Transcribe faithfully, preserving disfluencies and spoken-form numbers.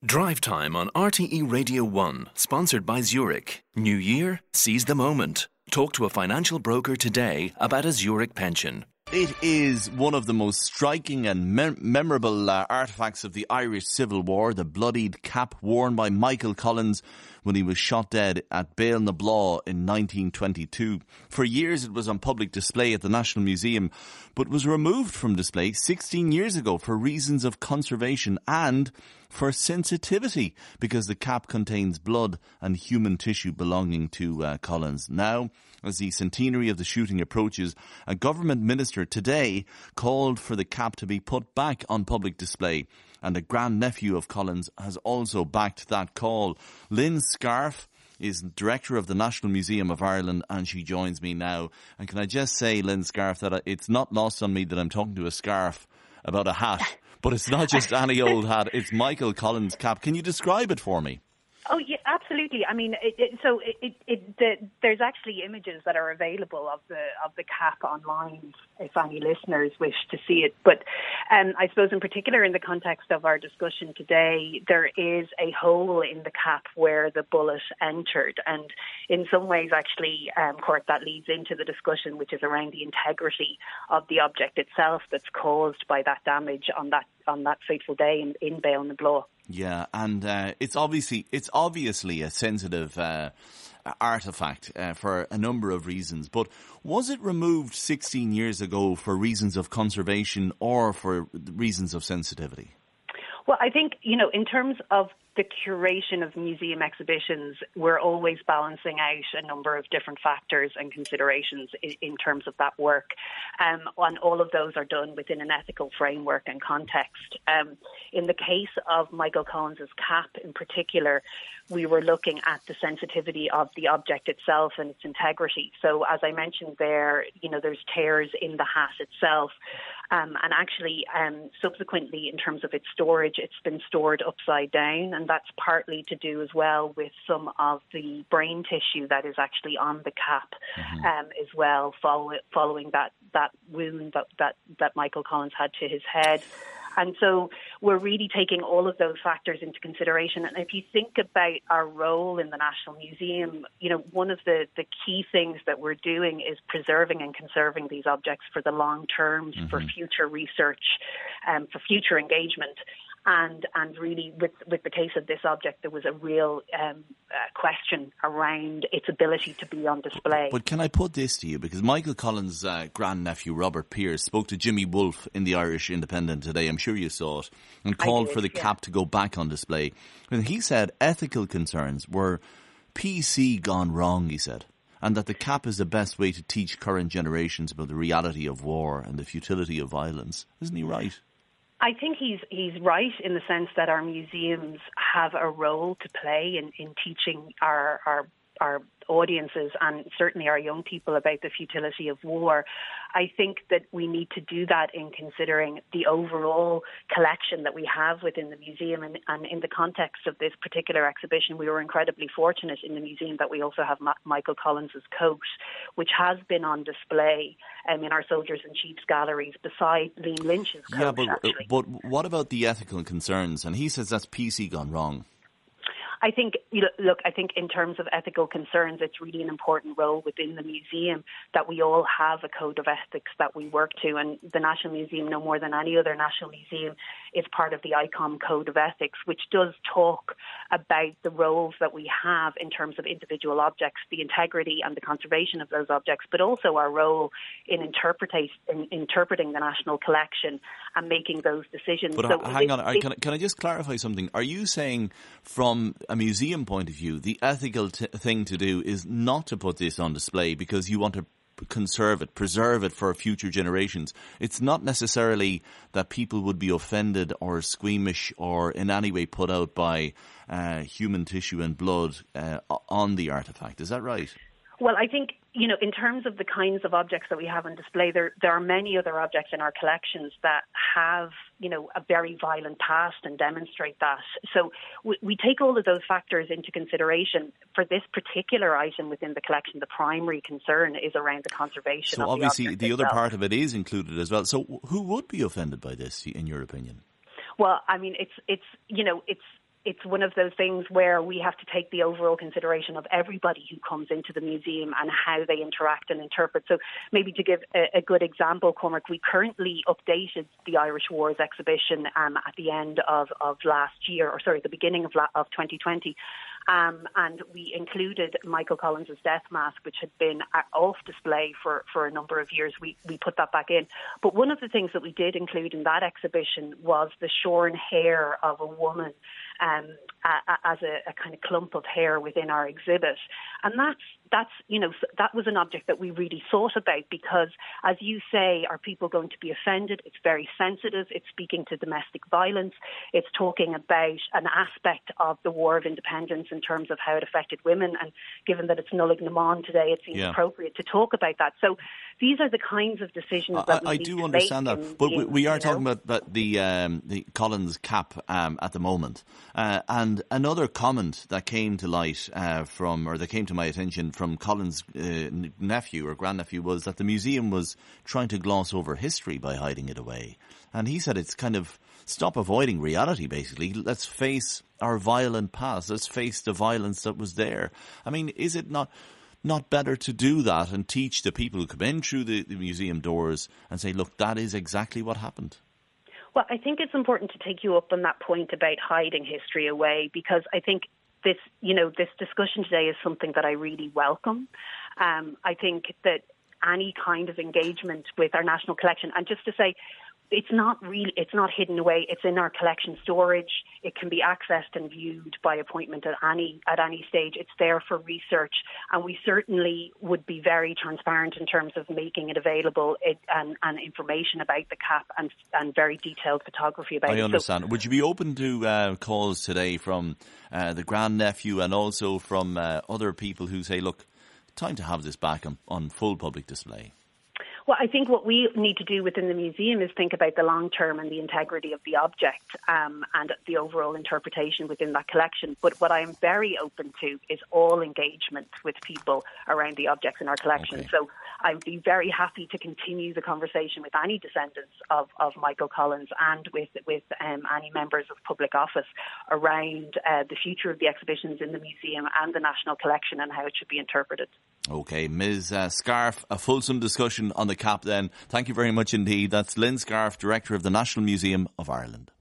Drive Time on R T E Radio one, sponsored by Zurich. New year, seize the moment. Talk to a financial broker today about a Zurich pension. It is one of the most striking and mem- memorable uh, artefacts of the Irish Civil War, the bloodied cap worn by Michael Collins when he was shot dead at Béal-na-Blá in nineteen twenty-two. For years it was on public display at the National Museum, but was removed from display sixteen years ago for reasons of conservation and for sensitivity, because the cap contains blood and human tissue belonging to uh, Collins. Now, as the centenary of the shooting approaches, a government minister today called for the cap to be put back on public display, and a grandnephew of Collins has also backed that call. Lynn Scarfe is director of the National Museum of Ireland, and she joins me now. And can I just say, Lynn Scarfe, that it's not lost on me that I'm talking to a scarf about a hat, but it's not just any old hat, it's Michael Collins' cap. Can you describe it for me? Oh, yeah, absolutely. I mean, it, it, so it, it, it, the, there's actually images that are available of the of the cap online if any listeners wish to see it. But um, I suppose in particular in the context of our discussion today, there is a hole in the cap where the bullet entered. And in some ways, actually, um, Court, that leads into the discussion, which is around the integrity of the object itself that's caused by that damage on that on that fateful day in, in Béal-na-Blá. Yeah, and uh, it's obviously it's obviously a sensitive uh, artefact uh, for a number of reasons. But was it removed sixteen years ago for reasons of conservation or for reasons of sensitivity? Well, I think, you know, in terms of the curation of museum exhibitions, we're always balancing out a number of different factors and considerations in, in terms of that work. Um, and all of those are done within an ethical framework and context. Um, in the case of Michael Collins' cap in particular, we were looking at the sensitivity of the object itself and its integrity. So as I mentioned there, you know, there's tears in the hat itself. Um, and actually, um, subsequently, in terms of its storage, it's been stored upside down. And that's partly to do as well with some of the brain tissue that is actually on the cap mm-hmm. um, as well, follow, following that, that wound that, that, that Michael Collins had to his head. And so we're really taking all of those factors into consideration. And if you think about our role in the National Museum, you know, one of the, the key things that we're doing is preserving and conserving these objects for the long term, mm-hmm. for future research, um, for future engagement. And and really, with, with the case of this object, there was a real um, uh, question around its ability to be on display. But can I put this to you? Because Michael Collins' uh, grandnephew, Robert Pearce, spoke to Jimmy Wolfe in the Irish Independent today, I'm sure you saw it, and called did, for the yeah. cap to go back on display. And he said ethical concerns were P C gone wrong, he said, and that the cap is the best way to teach current generations about the reality of war and the futility of violence. Isn't he right? I think he's he's right in the sense that our museums have a role to play in, in teaching our, our our audiences and certainly our young people about the futility of war. I think that we need to do that in considering the overall collection that we have within the museum. And, and in the context of this particular exhibition, we were incredibly fortunate in the museum that we also have Ma- Michael Collins' coat, which has been on display um, in our Soldiers and Chiefs galleries beside Liam Lynch's coat. Yeah, but, actually. but what about the ethical concerns? And he says that's P C gone wrong. I think, you know, look, I think in terms of ethical concerns, it's really an important role within the museum that we all have a code of ethics that we work to. And the National Museum, no more than any other national museum, is part of the I C O M Code of Ethics, which does talk about the roles that we have in terms of individual objects, the integrity and the conservation of those objects, but also our role in, interpretate, in interpreting the national collection and making those decisions. But so hang it, on, it, can, I, can I just clarify something? Are you saying from a museum point of view, the ethical t- thing to do is not to put this on display because you want to conserve it, preserve it for future generations? It's not necessarily that people would be offended or squeamish or in any way put out by uh, human tissue and blood uh, on the artefact. Is that right? Well, I think, you know, in terms of the kinds of objects that we have on display, there there are many other objects in our collections that have, you know, a very violent past and demonstrate that. So we, we take all of those factors into consideration. For this particular item within the collection, the primary concern is around the conservation so of the obviously object the itself. other part of it is included as well. So who would be offended by this, in your opinion? Well, I mean, it's, it's you know, it's it's one of those things where we have to take the overall consideration of everybody who comes into the museum and how they interact and interpret. So maybe to give a, a good example, Cormac, we currently updated the Irish Wars exhibition um, at the end of, of last year, or sorry, the beginning of, la- of twenty twenty. Um, and we included Michael Collins' death mask, which had been off display for, for a number of years. We, we put that back in. But one of the things that we did include in that exhibition was the shorn hair of a woman um, a, a, as a, a kind of clump of hair within our exhibit. And that's, that's, you know, that was an object that we really thought about because, as you say, are people going to be offended? It's very sensitive. It's speaking to domestic violence. It's talking about an aspect of the War of Independence in terms of how it affected women. And given that it's Nullig Naman today, it seems yeah. appropriate to talk about that. So these are the kinds of decisions I, that we I need do to understand make that. in, but we, in, we are you talking know? about, about the um, the Collins cap um, at the moment. Uh, and another comment that came to light uh, from, or that came to my attention from Collins' uh, nephew or grandnephew was that the museum was trying to gloss over history by hiding it away. And he said it's kind of stop avoiding reality, basically. Let's face our violent past. Let's face the violence that was there. I mean, is it not not better to do that and teach the people who come in through the, the museum doors and say, look, that is exactly what happened? Well, I think it's important to take you up on that point about hiding history away, because I think this, you know, this discussion today is something that I really welcome. Um, I think that any kind of engagement with our national collection, and just to say, it's not really, it's not hidden away. It's in our collection storage. It can be accessed and viewed by appointment at any at any stage. It's there for research, and we certainly would be very transparent in terms of making it available it, and, and information about the cap and and very detailed photography about I it. I understand. So, would you be open to uh, calls today from uh, the grandnephew and also from uh, other people who say, look, time to have this back on, on full public display? Well, I think what we need to do within the museum is think about the long term and the integrity of the object um, and the overall interpretation within that collection. But what I am very open to is all engagement with people around the objects in our collection. Okay. So I would be very happy to continue the conversation with any descendants of, of Michael Collins and with with um, any members of public office around uh, the future of the exhibitions in the museum and the national collection and how it should be interpreted. Okay, Miz Uh, Scarfe, a fulsome discussion on the cap then. Thank you very much indeed. That's Lynn Scarfe, Director of the National Museum of Ireland.